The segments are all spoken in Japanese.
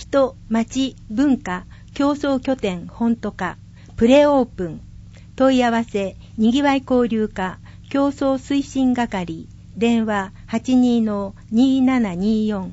人町文化競争拠点本都課プレオープン。問い合わせにぎわい交流課競争推進係電話 82-2724。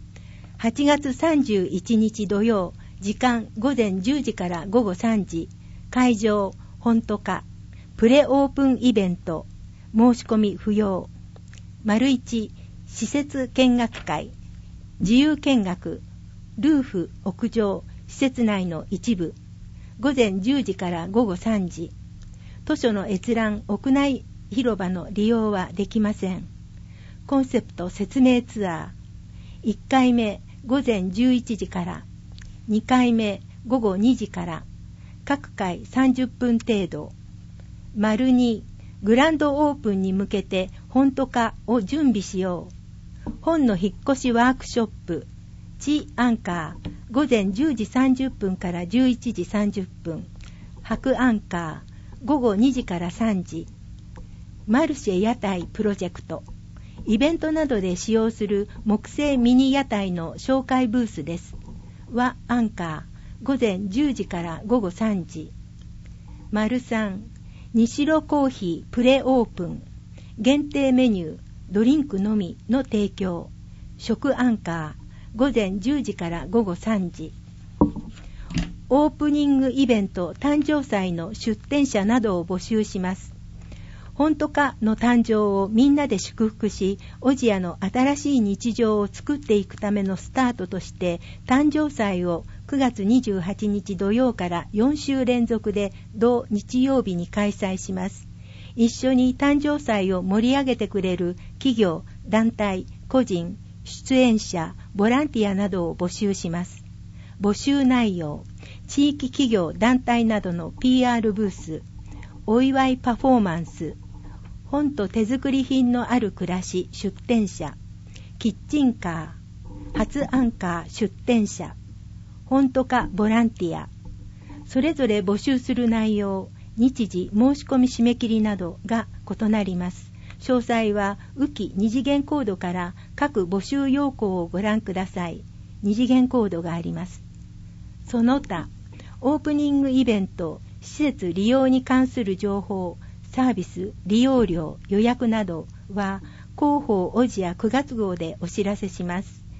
8月31日土曜、時間午前10時から午後3時、会場本都課プレオープンイベント、申し込み不要。1、施設見学会、自由見学、ルーフ屋上施設内の一部、午前10時から午後3時。図書の閲覧屋内広場の利用はできません。コンセプト説明ツアー、1回目午前11時から、2回目午後2時から、各回30分程度。2、グランドオープンに向けて本都課を準備しよう。本の引っ越しワークショップ、地アンカー、午前10時30分から11時30分。白アンカー、午後2時から3時。マルシェ屋台プロジェクト、イベントなどで使用する木製ミニ屋台の紹介ブースです。和アンカー、午前10時から午後3時。3、西呂コーヒープレオープン、限定メニュー、ドリンクのみの提供。食アンカー、午前10時から午後3時。オープニングイベント誕生祭の出展者などを募集します。本都課の誕生をみんなで祝福し、小千谷の新しい日常を作っていくためのスタートとして、誕生祭を9月28日土曜から4週連続で同日曜日に開催します。一緒に誕生祭を盛り上げてくれる企業、団体、個人、出演者、ボランティアなどを募集します。募集内容、地域企業、団体などの PR ブース、お祝いパフォーマンス、本と手作り品のある暮らし出展者、キッチンカー、初アンカー出展者、本都課ボランティア、それぞれ募集する内容、日時、申し込み締め切りなどが異なります。詳細は浮き二次元コードから各募集要項をご覧ください。二次元コードがあります。その他、オープニングイベント、施設利用に関する情報、サービス、利用料、予約などは広報小千谷9月号でお知らせします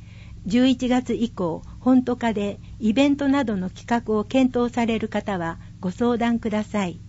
。11月以降、本都課でイベントなどの企画を検討される方はご相談ください。